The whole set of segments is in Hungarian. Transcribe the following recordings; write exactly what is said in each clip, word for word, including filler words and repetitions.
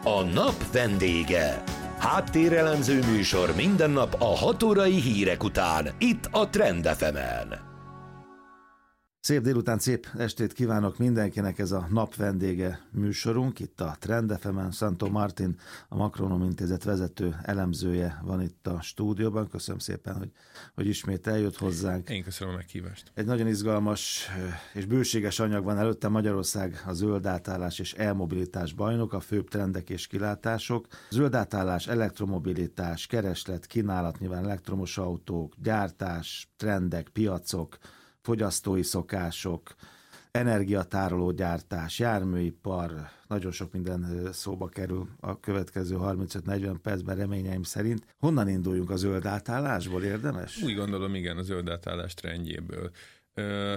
A nap vendége. Háttérelemző műsor minden nap a hat órai hírek után, itt a Trend ef emen. Szép délután, szép estét kívánok mindenkinek, ez a nap vendége műsorunk, itt a Trend ef emen. Szantó Martin, a Makronom Intézet vezető elemzője van itt a stúdióban. Köszönöm szépen, hogy, hogy ismét eljött hozzánk. Én köszönöm a meghívást. Egy nagyon izgalmas és bőséges anyag van előtte. Magyarország a zöld átállás és elmobilitás bajnok, a főbb trendek és kilátások. Zöld átállás, elektromobilitás, kereslet, kínálat, nyilván elektromos autók, gyártás, trendek, piacok, fogyasztói szokások, energiatároló gyártás, járműipar, nagyon sok minden szóba kerül a következő harmincöt-negyven percben reményeim szerint. Honnan induljunk, a zöld átállásból, érdemes? Úgy gondolom, igen, a zöld átállás trendjéből. Ö,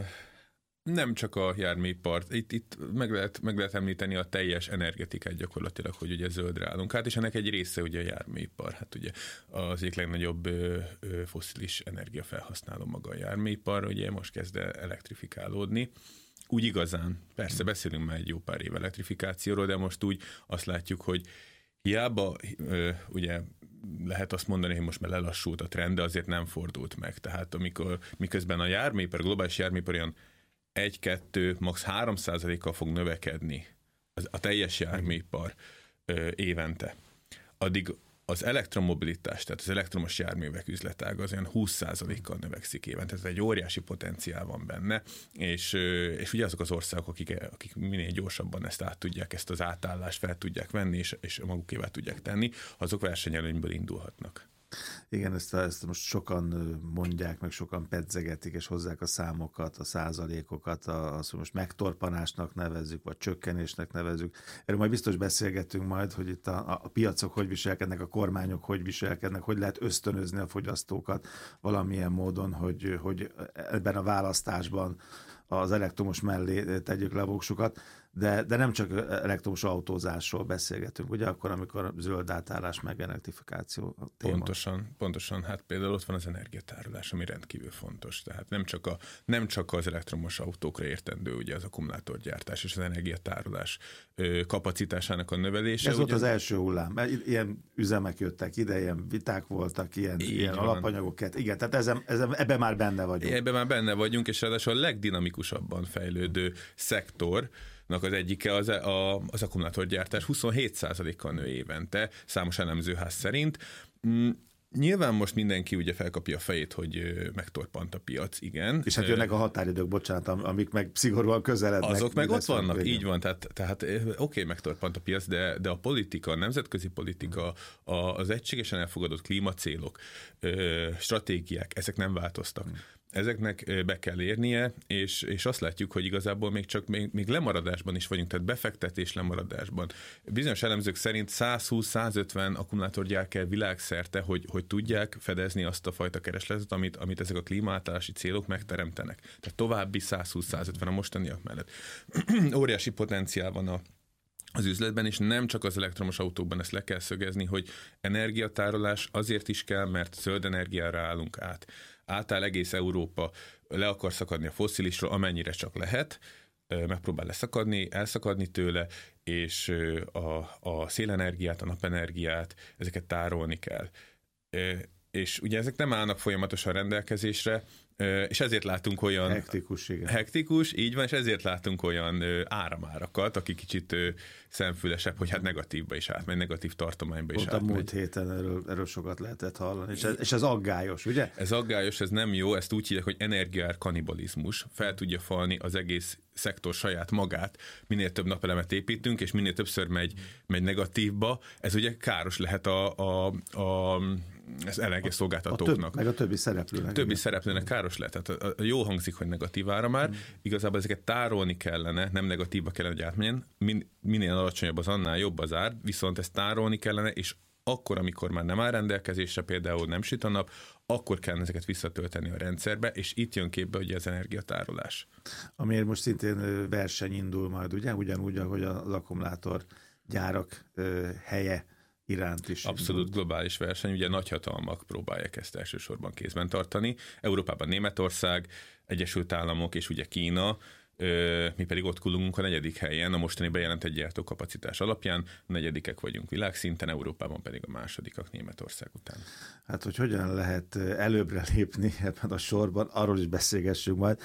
nem csak a járműipart, itt, itt meg, lehet, meg lehet említeni a teljes energetikát gyakorlatilag, hogy ugye zöldre állunk át, és ennek egy része ugye a járműipar. Hát ugye az egyik legnagyobb ö, ö, fosszilis energiafelhasználó maga a járműipar, ugye most kezd el elektrifikálódni. Úgy igazán, persze beszélünk már egy jó pár év elektrifikációról, de most úgy azt látjuk, hogy hiába ö, ugye lehet azt mondani, hogy most már lelassult a trend, de azért nem fordult meg. Tehát amikor, miközben a járműipar, a globális járműipar olyan egy-kettő, max. három százalékkal fog növekedni az, a teljes járműipar ö, évente. Addig az elektromobilitás, tehát az elektromos járművek üzletága az olyan húsz százalékkal növekszik évente, tehát egy óriási potenciál van benne, és, ö, és ugye azok az országok, akik, akik minél gyorsabban ezt át tudják, ezt az átállást fel tudják venni, és, és magukévá tudják tenni, azok versenyelőnyből indulhatnak. Igen, ezt, ezt most sokan mondják, meg sokan pedzegetik, és hozzák a számokat, a százalékokat, azt, hogy most megtorpanásnak nevezzük, vagy csökkenésnek nevezzük. Erről majd biztos beszélgetünk majd, hogy itt a, a piacok hogy viselkednek, a kormányok hogy viselkednek, hogy lehet ösztönözni a fogyasztókat valamilyen módon, hogy, hogy ebben a választásban az elektromos mellé tegyük le a voksukat, de, de nem csak elektromos autózásról beszélgetünk, ugye akkor, amikor zöld átállás meg elektrifikáció a téma. Pontosan, pontosan, hát például ott van az energiatárolás, ami rendkívül fontos, tehát nem csak, a, nem csak az elektromos autókra értendő ugye az akkumulátorgyártás és az energiatárolás ö, kapacitásának a növelése. Ez ugye... volt az első hullám, mert ilyen üzemek jöttek ide, ilyen viták voltak, ilyen, ilyen alapanyagok, igen, tehát ezen, ezen, ebben már benne vagyunk. Ebben már benne vagyunk, és ráadásul a legdinamikusabban fejlődő szektor az egyike az, a, az akkumulátorgyártás huszonhét százalékkal nő évente, számos elemzőház szerint. Mm, nyilván most mindenki ugye felkapja a fejét, hogy megtorpant a piac, igen. És hát jönnek a határidők, bocsánat, amik meg szigorúan közelednek. Azok meg ott vannak, így van, tehát, tehát oké, okay, megtorpant a piac, de, de a politika, a nemzetközi politika, a, az egységesen elfogadott klímacélok, stratégiák, ezek nem változtak. Hmm. Ezeknek be kell érnie, és, és azt látjuk, hogy igazából még csak még, még lemaradásban is vagyunk, tehát befektetés lemaradásban. Bizonyos elemzők szerint százhúsz-százötven akkumulátorgyár kell világszerte, hogy, hogy tudják fedezni azt a fajta keresletet, amit, amit ezek a klímaátállási célok megteremtenek. Tehát további százhúsz-százötven a mostaniak mellett. Óriási potenciál van a az üzletben, és nem csak az elektromos autókban, ezt le kell szögezni, hogy energiatárolás azért is kell, mert zöld energiára állunk át. Átáll egész Európa, le akar szakadni a fosszilisról, amennyire csak lehet, megpróbál leszakadni, elszakadni tőle, és a, a szélenergiát, a napenergiát, ezeket tárolni kell. És ugye ezek nem állnak folyamatosan rendelkezésre, és ezért látunk olyan... Hektikus, igen. Hektikus, így van, és ezért látunk olyan áramárakat, aki kicsit szemfülesebb, hogy hát negatívba is átmegy, negatív tartományba is Pont átmegy. a múlt héten erről, erről sokat lehetett hallani, és ez, és ez aggályos, ugye? Ez aggályos, ez nem jó, ezt úgy hívják, hogy energiaár kanibalizmus, fel tudja falni az egész szektor saját magát, minél több napelemet építünk, és minél többször megy, megy negatívba, ez ugye káros lehet a, a, a az energiaszolgáltatóknak. Meg a többi szereplőnek. A többi igen. szereplőnek káros lehet. Tehát jól hangzik, hogy negatív ára már. Mm. Igazából ezeket tárolni kellene, nem negatívba kellene, hogy átmenjen. Min, minél alacsonyabb az, annál jobb az ár, viszont ezt tárolni kellene, és akkor, amikor már nem áll rendelkezésre, például nem süt a nap, akkor kell ezeket visszatölteni a rendszerbe, és itt jön képbe ugye az energiatárolás. Amiért most szintén verseny indul majd, ugye? Ugyanúgy, ahogy az akkumulátor gyárak helye iránt is. Abszolút globális verseny, ugye nagyhatalmak próbálják ezt elsősorban kézben tartani. Európában Németország, Egyesült Államok és ugye Kína mi pedig ott kullogunk a negyedik helyen, a mostani bejelentett gyártókapacitás alapján, a negyedikek vagyunk világszinten, Európában pedig a másodikak Németország után. Hát, hogy hogyan lehet előbbre lépni ebben a sorban, arról is beszélgessünk majd.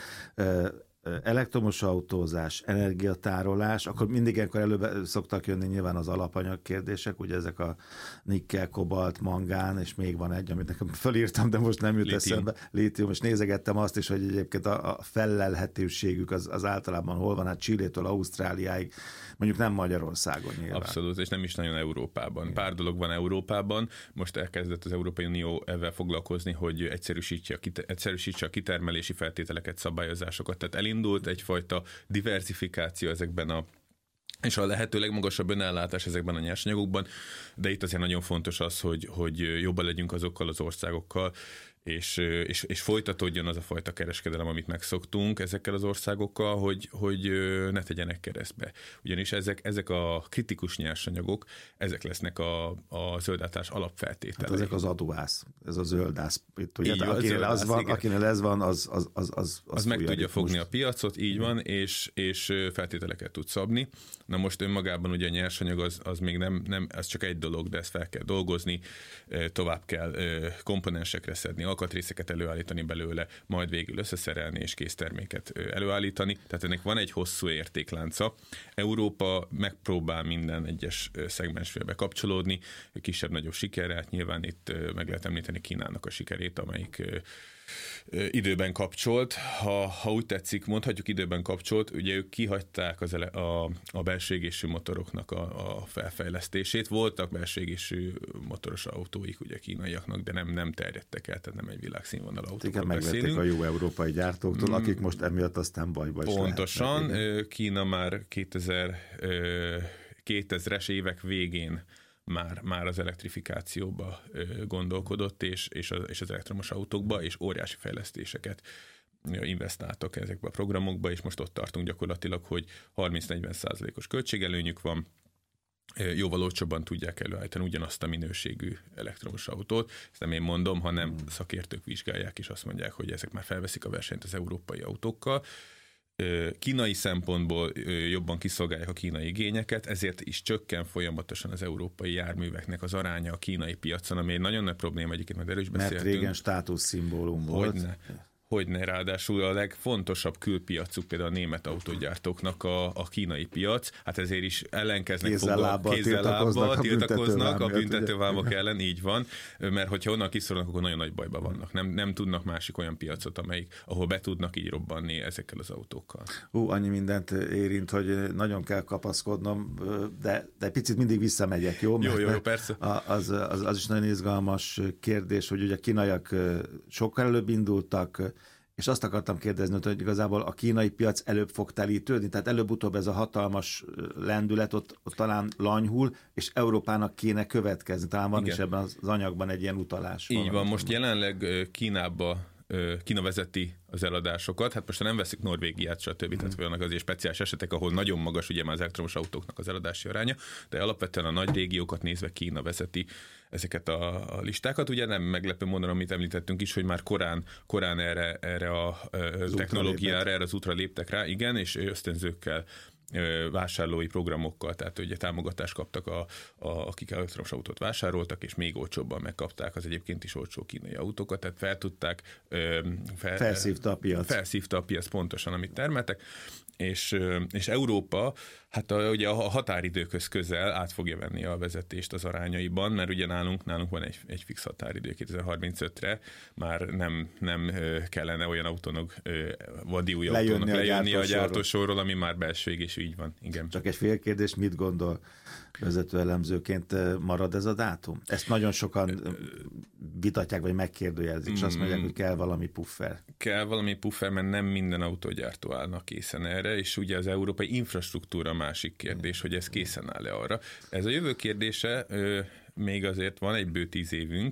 Elektromos autózás, energiatárolás, akkor mindig ilyenkor előbb szoktak jönni nyilván az alapanyag kérdések, ugye ezek a nikkel, kobalt, mangán, és még van egy, amit nekem fölírtam, de most nem jut lítium. eszembe, lítium, és nézegettem azt is, hogy egyébként a, a fellelhetőségük az, az általában hol van, hát Chilétől Ausztráliáig, mondjuk nem Magyarországon nyilván. Abszolút, és nem is nagyon Európában. Igen. Pár dolog van Európában, most elkezdett az Európai Unió ezzel foglalkozni, hogy egyszerűsítse a, kite- egyszerűsítse a kitermelési feltételeket, szabályozásokat, tehát elindult egyfajta diversifikáció ezekben a és a lehető legmagasabb önellátás ezekben a nyersanyagokban, de itt azért nagyon fontos az, hogy, hogy jobban legyünk azokkal az országokkal, és, és, és folytatódjon az a fajta kereskedelem, amit megszoktunk ezekkel az országokkal, hogy, hogy ne tegyenek keresztbe. Ugyanis ezek, ezek a kritikus nyersanyagok, ezek lesznek a, a zöldátás alapfeltételei. Hát ezek az adóász, ez a zöldász. Itt, ugye, így, akinél, zöldász, az van, akinél ez van, az az, az, az, az, az meg tudja fogni most a piacot, így van, és, és feltételeket tud szabni. Na most önmagában ugye a nyersanyag az, az még nem, nem, ez csak egy dolog, de ezt fel kell dolgozni, tovább kell komponensekre szedni, alkatrészeket előállítani belőle, majd végül összeszerelni és készterméket előállítani. Tehát ennek van egy hosszú értéklánca. Európa megpróbál minden egyes szegmensbe bekapcsolódni, kisebb-nagyobb sikerrel. Nyilván itt meg lehet említeni Kínának a sikerét, amelyik időben kapcsolt. Ha, ha úgy tetszik, mondhatjuk időben kapcsolt, ugye ők kihagyták az ele, a, a belső égésű motoroknak a, a felfejlesztését. Voltak belső égésű motoros autóik ugye kínaiaknak, de nem, nem terjedtek el, tehát nem egy világszínvonal autókról beszélünk. Megvették a jó európai gyártóktól, akik most emiatt aztán bajba is pontosan. Lehetnek. Kína már kétezres évek végén Már, már az elektrifikációba gondolkodott, és, és, az, és az elektromos autókba, és óriási fejlesztéseket investáltak ezekbe a programokba, és most ott tartunk gyakorlatilag, hogy harminc-negyven százalékos költségelőnyük van, jóval olcsóbban tudják előállítani ugyanazt a minőségű elektromos autót. Ezt nem én mondom, hanem hmm. szakértők vizsgálják, és azt mondják, hogy ezek már felveszik a versenyt az európai autókkal. Kínai szempontból jobban kiszolgálják a kínai igényeket, ezért is csökken folyamatosan az európai járműveknek az aránya a kínai piacon, ami egy nagyon nagy probléma, egyébként majd erről is beszéltünk. Mert régen státuszszimbólum volt. Hogyne. Hogyne, ráadásul a legfontosabb külpiacuk például a német autógyártóknak a, a kínai piac, hát ezért is ellenkeznek, kézzel-lábbal tiltakoznak, tiltakoznak a büntetővámok ellen, így van, mert hogyha onnan kiszorulnak, akkor nagyon nagy bajban vannak. Nem, nem tudnak másik olyan piacot, amelyik, ahol be tudnak így robbanni ezekkel az autókkal. Hú, annyi mindent érint, hogy nagyon kell kapaszkodnom, de, de picit mindig visszamegyek, jó? Jó, jó, jó, persze. Az, az, az is nagyon izgalmas kérdés, hogy ugye a kínaiak sokkal előbb indultak, és azt akartam kérdezni, hogy igazából a kínai piac előbb fog telítődni, tehát előbb-utóbb ez a hatalmas lendület ott, ott talán lanyhul, és Európának kéne következni. Talán van Igen. is ebben az anyagban egy ilyen utalás. Így van, most jelenleg Kínába Kína vezeti az eladásokat, hát most nem veszik Norvégiát, stb. Mm. Tehát vannak azért speciális esetek, ahol nagyon magas ugye már az elektromos autóknak az eladási aránya, de alapvetően a nagy régiókat nézve Kína vezeti ezeket a, a listákat. Ugye nem meglepő mondanom, amit említettünk is, hogy már korán, korán erre, erre a az technológiára, erre az útra léptek rá, igen, és ösztönzőkkel, vásárlói programokkal, tehát ugye támogatást kaptak, a, a, akik elektromos autót vásároltak, és még olcsóbban megkapták az egyébként is olcsó kínai autókat, tehát fel tudták... Fel, felszívta a piac. Felszívta a piac pontosan, amit termeltek, és, és Európa, hát a, ugye a határidőköz közel át fogja venni a vezetést az arányaiban, mert ugye nálunk, nálunk van egy, egy fix határidő kétezer-harmincötre, már nem, nem kellene olyan autónak, vadi új lejönni autónak a lejönni a gyártósorról, ami már belső égés, így van. Igen. Csak egy fél kérdés, mit gondol vezető elemzőként, marad ez a dátum? Ezt nagyon sokan vitatják, vagy megkérdőjelezik, és azt mondják, hogy kell valami puffer. Kell valami puffer, mert nem minden autógyártó állnak készen erre, és ugye az európai infrastruktúra másik kérdés, hogy ez készen áll-e arra. Ez a jövő kérdése, még azért van egy bő tíz évünk,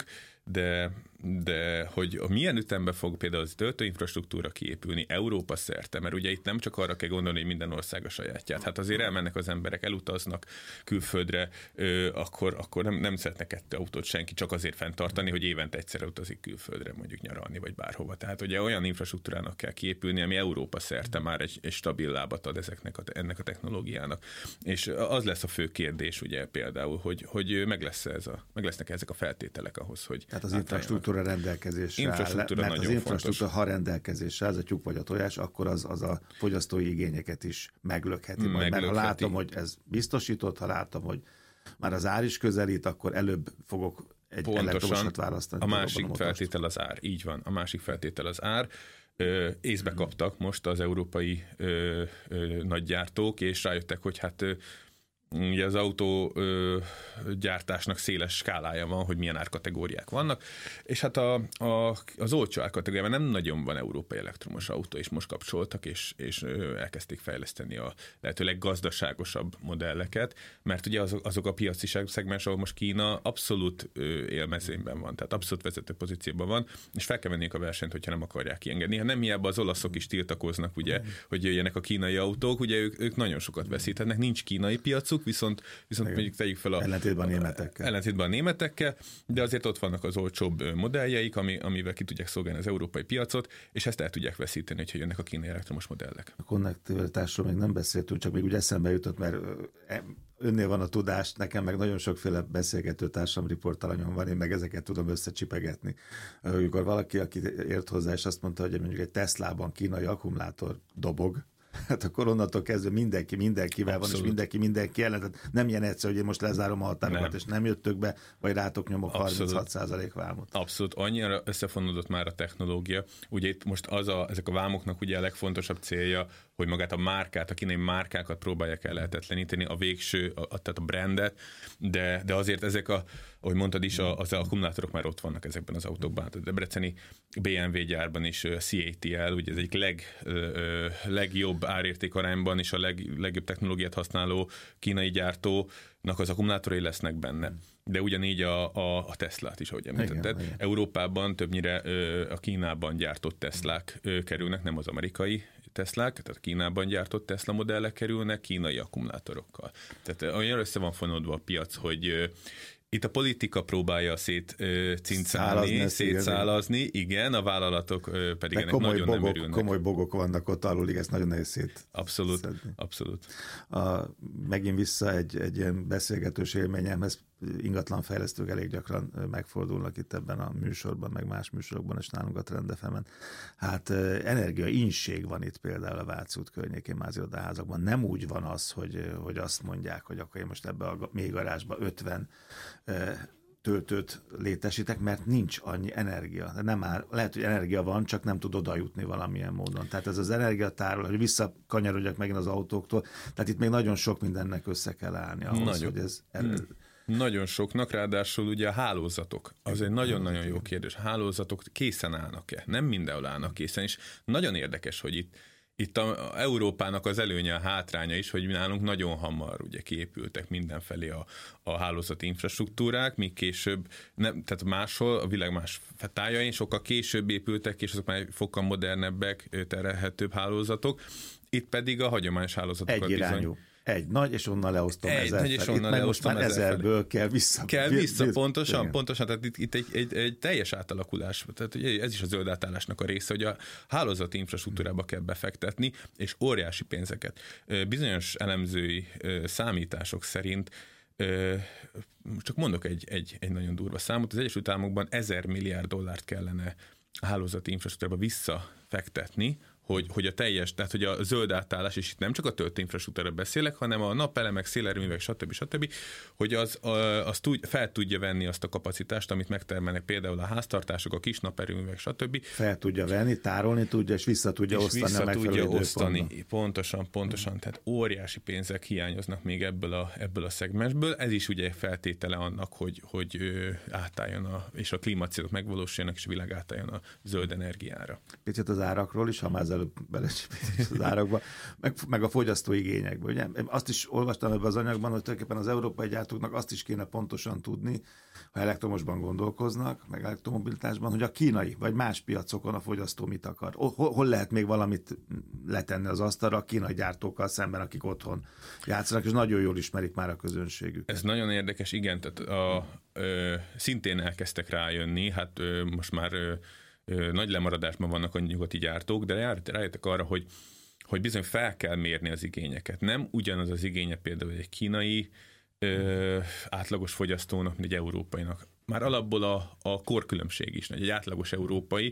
de, de hogy milyen ütemben fog például az töltőinfrastruktúra kiépülni Európa szerte, mert ugye itt nem csak arra kell gondolni, hogy minden ország a sajátját. Hát azért elmennek az emberek, elutaznak külföldre, ö, akkor, akkor nem, nem szeretne kettő autót senki csak azért fenntartani, hogy évente egyszer utazik külföldre, mondjuk nyaralni, vagy bárhova. Tehát ugye olyan infrastruktúrának kell kiépülni, ami Európa szerte már egy, egy stabil lábat ad ezeknek a, ennek a technológiának. És az lesz a fő kérdés, ugye például, hogy, hogy meg, lesz ez a, meg lesznek ezek a feltételek ahhoz, hogy... Tehát az infrastruktúra rendelkezésre infrastruktúra áll, mert nagyon az infrastruktúra, fontos. ha rendelkezésre áll, ez a tyúk vagy a tojás, akkor az, az a fogyasztói igényeket is meglökheti. Majd, meglökheti. Mert ha látom, hogy ez biztosított, ha látom, hogy már az ár is közelít, akkor előbb fogok egy elektromosat választani. A másik a feltétel az ár. Így van, a másik feltétel az ár. Ö, észbe kaptak most az európai ö, ö, nagygyártók, és rájöttek, hogy hát ö, ugye az autó ö, gyártásnak széles skálája van, hogy milyen árkategóriák vannak, és hát a, a, az olcsó árkategóriában nem nagyon van európai elektromos autó, és most kapcsoltak, és, és ö, elkezdték fejleszteni a lehetőleg gazdaságosabb modelleket, mert ugye azok, azok a piaci szegmens, ahol most Kína abszolút ö, élmezőnyben van, tehát abszolút vezető pozícióban van, és fel kell venniük a versenyt, hogyha nem akarják kiengedni. Ha nem hiába az olaszok is tiltakoznak, ugye, hogy jöjjenek a kínai autók, ugye ők, ők nagyon sokat veszítenek, nincs kínai piacuk, viszont, viszont mondjuk tegyük fel a... Ellentétben a németekkel. Ellentétben a németekkel, de azért ott vannak az olcsóbb modelljeik, ami, amivel ki tudják szolgálni az európai piacot, és ezt el tudják veszíteni, hogyha jönnek a kínai elektromos modellek. A konnektivitásról még nem beszéltünk, csak még úgy eszembe jutott, mert önnél van a tudás, nekem meg nagyon sokféle beszélgető társam, riportalanyom van, én meg ezeket tudom összecsipegetni. Amikor valaki, aki ért hozzá, és azt mondta, hogy mondjuk egy Teslában kínai akkumulátor dobog, hát akkor onnantól kezdve mindenki mindenkivel Abszolút. van, és mindenki mindenki ellen. Tehát nem ilyen egyszerű, hogy én most lezárom a határokat, nem. és nem jöttök be, vagy rátok nyomok harminchat százalék vámot. Abszolút. Annyira összefonódott már a technológia. Ugye itt most az a, ezek a vámoknak ugye a legfontosabb célja, hogy magát a márkát, a kínai márkákat próbálják el lehetetleníteni, a végső, a, tehát a brandet, de, de azért ezek a, ahogy mondtad is, az akkumulátorok már ott vannak ezekben az autókban. A debreceni bé em vé gyárban is cé á té el, ugye ez egyik leg, legjobb árértékarányban és a leg, legjobb technológiát használó kínai gyártónak az akkumulátorai lesznek benne. De ugyanígy a, a, a Teslát is, ahogy említetted. Igen, Európában többnyire ö, a Kínában gyártott Teslák ö, kerülnek, nem az amerikai Teslák, tehát a Kínában gyártott Tesla modellek kerülnek kínai akkumulátorokkal. Tehát olyan össze van fonódva a piac, hogy ö, itt a politika próbálja szétcincálni, szétszálazni, igen, a vállalatok ö, pedig de ennek nagyon bogok, nem örülnek. Komoly bogok vannak ott alulig, ezt nagyon nehéz szét. Abszolút, szedni. abszolút. A, megint vissza egy, egy ilyen beszélgetős élményemhez, ingatlanfejlesztők elég gyakran megfordulnak itt ebben a műsorban, meg más műsorokban, és nálunk a Trend ef emen. Hát energiainség van itt például a Váci út környékén, mázirodaházakban. Nem úgy van az, hogy, hogy azt mondják, hogy akkor én most ebbe a mély garázsba ötven töltőt létesítek, mert nincs annyi energia. De nem áll, lehet, hogy energia van, csak nem tud oda jutni valamilyen módon. Tehát ez az energiatárol, hogy visszakanyarodjak megint az autóktól, tehát itt még nagyon sok mindennek össze kell állni ahhoz, nagyon. hogy ez... Hmm. Nagyon soknak, ráadásul ugye a hálózatok. Az egy nagyon-nagyon jó kérdés. A hálózatok készen állnak-e? Nem mindenhol állnak készen, és nagyon érdekes, hogy itt Itt a, a Európának az előnye, a hátránya is, hogy nálunk nagyon hamar ugye kiépültek mindenfelé a, a hálózati infrastruktúrák, míg később, nem, tehát máshol, a világ más tájain sokkal később épültek, és azok már fokkal modernebbek, terhelhetőbb hálózatok. Itt pedig a hagyományos hálózatokat bizony... Egy nagy, és onnan leosztom egy ezer. Egy, és onnan itt most már ezerből kell vissza. Kell vissza, pontosan, igen. pontosan. Tehát itt, itt egy, egy, egy teljes átalakulás. Tehát ez is a zöld átállásnak a része, hogy a hálózati infrastruktúrába kell befektetni, és óriási pénzeket. Bizonyos elemzői számítások szerint csak mondok egy, egy, egy nagyon durva számot, az Egyesült Államokban ezer milliárd dollárt kellene a hálózati infrastruktúrába visszafektetni, Hogy, hogy a teljes, tehát hogy a zöld átállás, és itt nem csak a töltőinfrastruktúrára beszélek, hanem a napelemek, szélerőművek, stb. stb., hogy az, az tud, fel tudja venni azt a kapacitást, amit megtermelnek például a háztartások, a kis naperőművek, stb. Fel tudja venni, tárolni tudja, és vissza tudja és osztani vissza a megfelelő tudja osztani. Pontosan, pontosan. Hmm. Tehát óriási pénzek hiányoznak még ebből a, ebből a szegmensből. Ez is ugye feltétele annak, hogy, hogy átálljon, a, és a klímacélok megvalósuljanak, és a világ átálljon a zöld energiára. Picit az árakról is, ha már az előbb belecsipítés az árakba, meg, meg a fogyasztói igényekbe. Ugye? Én azt is olvastam ebben az anyagban, hogy tulajdonképpen az európai gyártóknak azt is kéne pontosan tudni, ha elektromosban gondolkoznak, meg elektromobilitásban, hogy a kínai vagy más piacokon a fogyasztó mit akar. Hol, hol lehet még valamit letenni az asztalra a kínai gyártókkal szemben, akik otthon játszanak, és nagyon jól ismerik már a közönségük. Ez nagyon érdekes, igen, tehát a, ö, szintén elkezdtek rájönni, hát ö, most már ö, ö, nagy lemaradásban vannak a nyugati gyártók, de rájöttek arra, hogy, hogy bizony fel kell mérni az igényeket. Nem ugyanaz az igénye például egy kínai ö, átlagos fogyasztónak, mint egy európainak. Már alapból a, a korkülönbség is nagy. Egy átlagos európai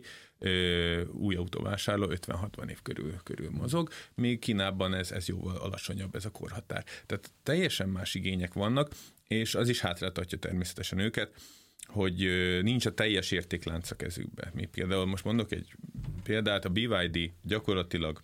ö, új autóvásárló ötven-hatvan év körül, körül mozog, még Kínában ez, ez jóval alacsonyabb, ez a korhatár. Tehát teljesen más igények vannak, és az is hátráltatja természetesen őket, hogy ö, nincs a teljes értéklánc a kezükbe. Mi például most mondok egy példát, a bé vé dé gyakorlatilag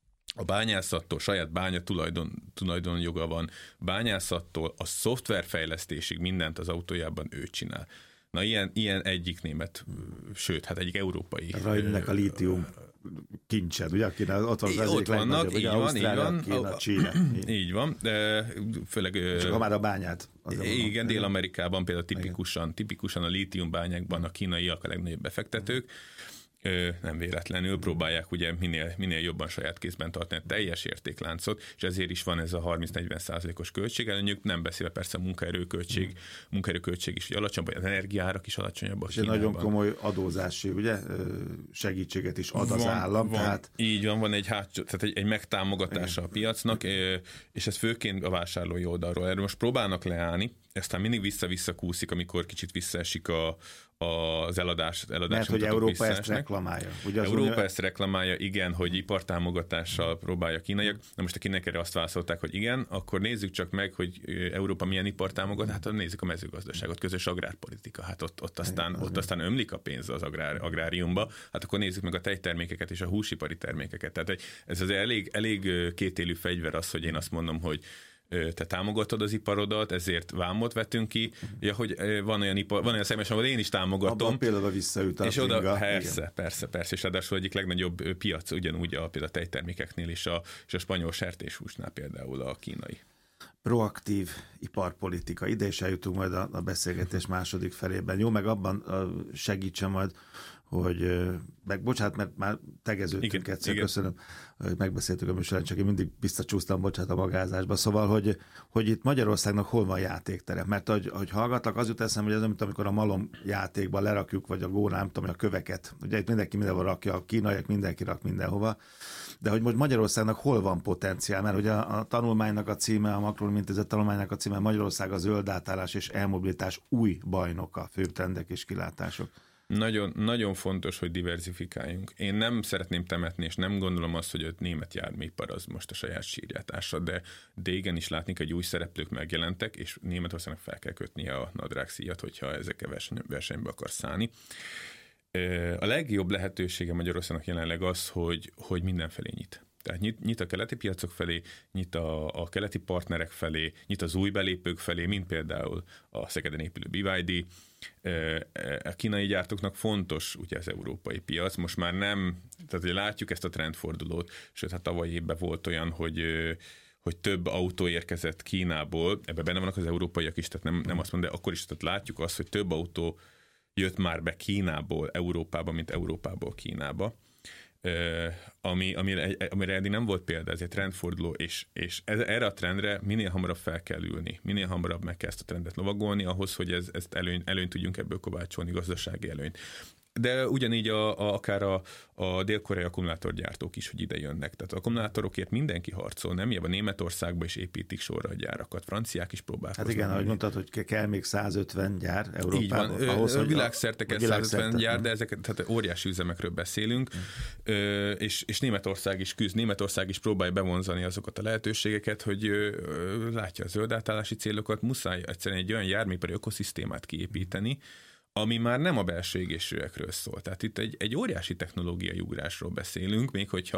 a bányászattól, saját bánya tulajdon, tulajdonjoga van, bányászattól a szoftverfejlesztésig mindent az autójában ő csinál. Na ilyen, ilyen egyik német, sőt, hát egyik európai. Rajnnek a lítium kincsed, ugye? Kína, ott van az ott vannak, így van, így van. Kína, Chile. Így van, de főleg... Csak ha már a bányát. Igen, Dél-Amerikában például tipikusan, tipikusan a lítium bányákban a kínaiak a legnagyobb befektetők. Ö, nem véletlenül próbálják ugye minél, minél jobban saját kézben tartani a teljes értékláncot, és ezért is van ez a harminc-negyven százalékos költségelőnyük, nem beszélve persze a munkaerőköltség, mm. munkaerőköltség is alacsonyabb, vagy az energiaárak is alacsonyabbak. És egy nagyon komoly adózási, ugye, segítséget is ad van, az állam. Van, tehát... Így van, van egy, hátsó, tehát egy, egy megtámogatása a piacnak, és ez főként a vásárlói oldalról. Erről most próbálnak leállni, aztán mindig vissza-vissza kúszik, amikor kicsit visszaesik a az eladás, eladás mert hogy Európa ezt reklamálja. Ugye Európa unió... ezt reklamálja, igen, hogy ipartámogatással próbálja kínaiak. Na most a kínaiak erre azt válaszolták, hogy igen, akkor nézzük csak meg, hogy Európa milyen ipartámogat, hát nézzük a mezőgazdaságot, közös agrárpolitika, hát ott, ott, aztán, igen, ott aztán ömlik a pénz az agrár, agráriumba, hát akkor nézzük meg a tejtermékeket és a húsipari termékeket. Tehát ez az elég, elég kétélű fegyver az, hogy én azt mondom, hogy te támogatod az iparodat, ezért vámot vettünk ki. Ja, hogy van olyan ipar, van olyan személyes, ahol én is támogatom. Abban például visszaüt a és oda, finga. persze, igen. persze, persze, és ráadásul egyik legnagyobb piac ugyanúgy a, például a tejtermékeknél és a, és a spanyol sertéshúsnál például a kínai. Proaktív iparpolitika. Ide is eljutunk majd a, a beszélgetés második felében. Jó, meg abban segítsen majd, hogy meg bocsánat, mert már tegeződtünk igen, egyszer, igen. Köszönöm, hogy megbeszéltük a műsorán, csak én mindig visszacsúsztam, bocsánat, a magázásba. Szóval, hogy, hogy itt Magyarországnak hol van játéktere? Mert hogy, hogy hallgatlak, az jut eszembe, hogy ez mint amikor a malom játékba lerakjuk, vagy a gó, nem tudom, a köveket. Ugye itt mindenki mindenhol rakja, a kínaiak mindenki rak mindenhova. De hogy most Magyarországnak hol van potenciál? Mert ugye a, a tanulmánynak a címe, a Macron Intézet tanulmánynak a címe Magyarország a zöld átállás és elmobilitás új bajnoka, főbb trendek és kilátások. Nagyon, nagyon fontos, hogy diverzifikáljunk. Én nem szeretném temetni, és nem gondolom azt, hogy a német járműipar az most a saját sírját ássa, de, de igenis látni, hogy új szereplők megjelentek, és Németországnak fel kell kötnie a nadrágszíjat, hogyha ezekkel verseny, versenybe akar szállni. A legjobb lehetősége Magyarországnak jelenleg az, hogy, hogy mindenfelé nyit. Tehát nyit, nyit a keleti piacok felé, nyit a, a keleti partnerek felé, nyit az új belépők felé, mint például a Szegeden épülő bé vé dé. A kínai gyártóknak fontos ugye az európai piac, most már nem, tehát ugye látjuk ezt a trendfordulót, sőt, hát tavaly évben volt olyan, hogy hogy több autó érkezett Kínából, ebben benne vannak az európaiak is, tehát nem, nem azt mondom, de akkor is tehát látjuk azt, hogy több autó jött már be Kínából Európába, mint Európából Kínába. Uh, ami, amire, amire eddig nem volt példa, ez egy trendforduló, és, és ez, erre a trendre minél hamarabb fel kell ülni, minél hamarabb meg kell ezt a trendet lovagolni ahhoz, hogy ez, ezt előny, előnyt tudjunk ebből kovácsolni, gazdasági előnyt. De ugyanígy a, a, akár a, a dél-koreai akkumulátorgyártók is, hogy ide jönnek. Tehát az akkumulátorokért mindenki harcol, nem? Ilyen a Németországba is építik sorra a gyárakat, franciák is próbálkoznak. Hát igen, ahogy mondtad, hogy kell még százötven gyár Európában. Így van, ahhoz, hogy világszerte kell százötven gyár, de ezeket, tehát óriási üzemekről beszélünk, mm. ö, és, és Németország is küzd, Németország is próbálja bevonzani azokat a lehetőségeket, hogy ö, látja a zöld átállási célokat, muszáj egyszerűen egy olyan járműipari ökoszisztémát kiépíteni, ami már nem a belső égésűekről szól. Tehát itt egy, egy óriási technológiai ugrásról beszélünk, még hogyha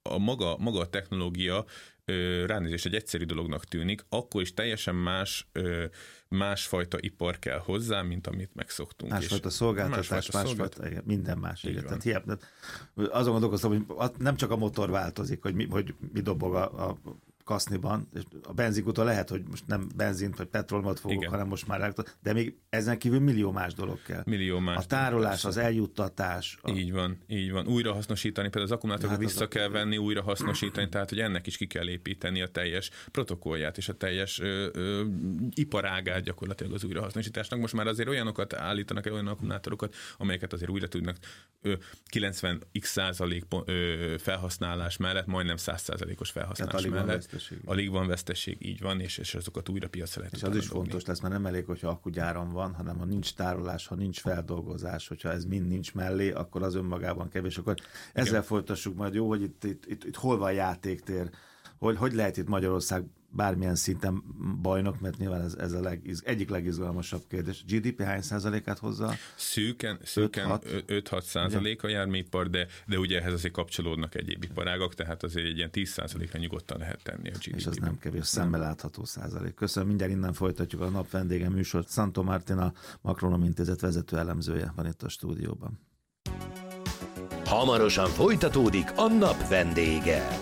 a maga, maga a technológia ránézést egy egyszerű dolognak tűnik, akkor is teljesen más, másfajta ipar kell hozzá, mint amit megszoktunk. Másfajta szolgáltatás, másfajta, másfajta szolgáltatás. minden más. Igen. Tehát hiába, azon gondolkoztam, hogy nem csak a motor változik, hogy mi, hogy mi dobog a, a kaszniban, és a benzinkúton lehet, hogy most nem benzint vagy petrolmat fogok, igen, hanem most már, de még ezen kívül millió más dolog kell. Millió más. A tárolás, az eljuttatás. A... Így van, így van. Újra hasznosítani, például az akkumulátorokat hát vissza az kell a... venni, újra hasznosítani, tehát hogy ennek is ki kell építeni a teljes protokollját és a teljes ö, ö, iparágát gyakorlatilag az újrahasznosításnak. Most már azért olyanokat állítanak el, olyan akkumulátorokat, amelyeket azért újra tudnak ö, kilencven x százalék ö, felhasználás mellett, majdnem száz százalékos felhasználás mellett. Alig van veszteség, így van, és, és azokat újra piacra lehet. És az is dobni. Fontos lesz, mert nem elég, hogyha akkugyáram van, hanem ha nincs tárolás, ha nincs feldolgozás, hogyha ez mind nincs mellé, akkor az önmagában kevés. Akkor ezzel igen, folytassuk majd, jó, hogy itt, itt, itt, itt hol van játéktér, hogy, hogy lehet itt Magyarország bármilyen szinten bajnok, mert nyilván ez, ez a legiz, egyik legizgalmasabb kérdés. gé dé pé hány százalékát hozza? Szűken, szűken öt-hat százalék a járműipar, de, de ugye ehhez azért kapcsolódnak egyéb iparágak, tehát azért egy ilyen tíz százalékra nyugodtan lehet tenni a gé dé pé-ben. És az nem kevés, szemmel látható százalék. Köszönöm, mindjárt innen folytatjuk a nap vendége műsort. Szantó Mártina, Makronom Intézet vezető elemzője van itt a stúdióban. Hamarosan folytatódik a nap vendége.